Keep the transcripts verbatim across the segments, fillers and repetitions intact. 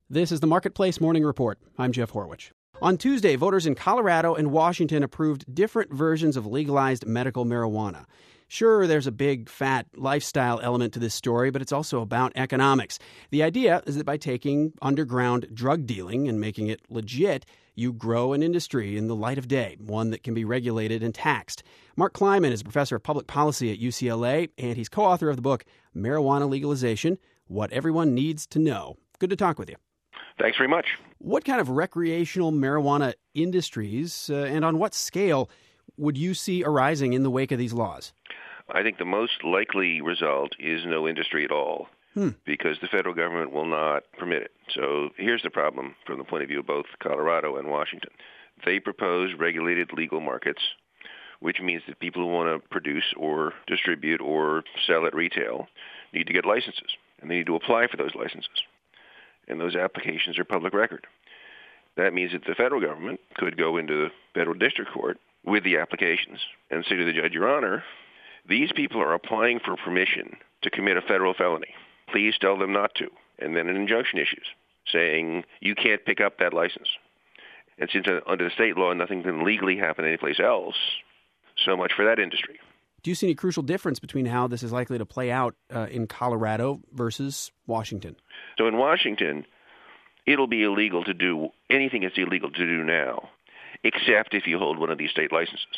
This is the Marketplace Morning Report. I'm Jeff Horwich. On Tuesday, voters in Colorado and Washington approved different versions of legalized medical marijuana. Sure, there's a big, fat lifestyle element to this story, but it's also about economics. The idea is that by taking underground drug dealing and making it legit, you grow an industry in the light of day, one that can be regulated and taxed. Mark Kleiman is a professor of public policy at U C L A, and he's co-author of the book, Marijuana Legalization, What Everyone Needs to Know. Good to talk with you. Thanks very much. What kind of recreational marijuana industries uh, and on what scale would you see arising in the wake of these laws? I think the most likely result is no industry at all, hmm. because the federal government will not permit it. So here's the problem from the point of view of both Colorado and Washington. They propose regulated legal markets, which means that people who want to produce or distribute or sell at retail need to get licenses, and they need to apply for those licenses. And those applications are public record. That means that the federal government could go into the federal district court with the applications and say to the judge, Your Honor, these people are applying for permission to commit a federal felony. Please tell them not to. And then an injunction issues saying you can't pick up that license. And since uh, under the state law nothing can legally happen anyplace else, so much for that industry. Do you see any crucial difference between how this is likely to play out uh, in Colorado versus Washington? So in Washington, it'll be illegal to do anything that's illegal to do now, except if you hold one of these state licenses.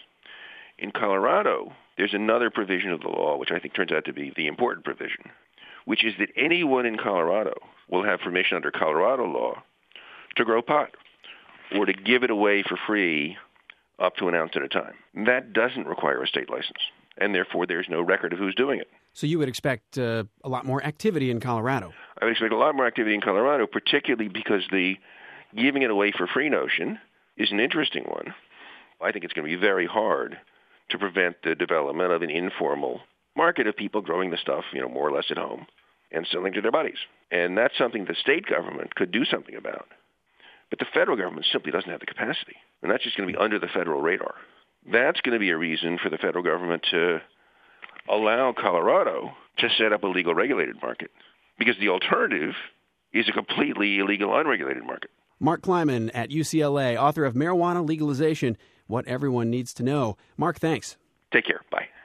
In Colorado, there's another provision of the law, which I think turns out to be the important provision, which is that anyone in Colorado will have permission under Colorado law to grow pot or to give it away for free up to an ounce at a time. That doesn't require a state license, and therefore there's no record of who's doing it. So you would expect uh, a lot more activity in Colorado? I would expect a lot more activity in Colorado, particularly because the giving it away for free notion is an interesting one. I think it's going to be very hard to prevent the development of an informal market of people growing the stuff, you know, more or less at home and selling to their buddies. And that's something the state government could do something about. But the federal government simply doesn't have the capacity. And that's just going to be under the federal radar. That's going to be a reason for the federal government to allow Colorado to set up a legal regulated market, because the alternative is a completely illegal unregulated market. Mark Kleiman at U C L A, author of Marijuana Legalization, What Everyone Needs to Know. Mark, thanks. Take care. Bye.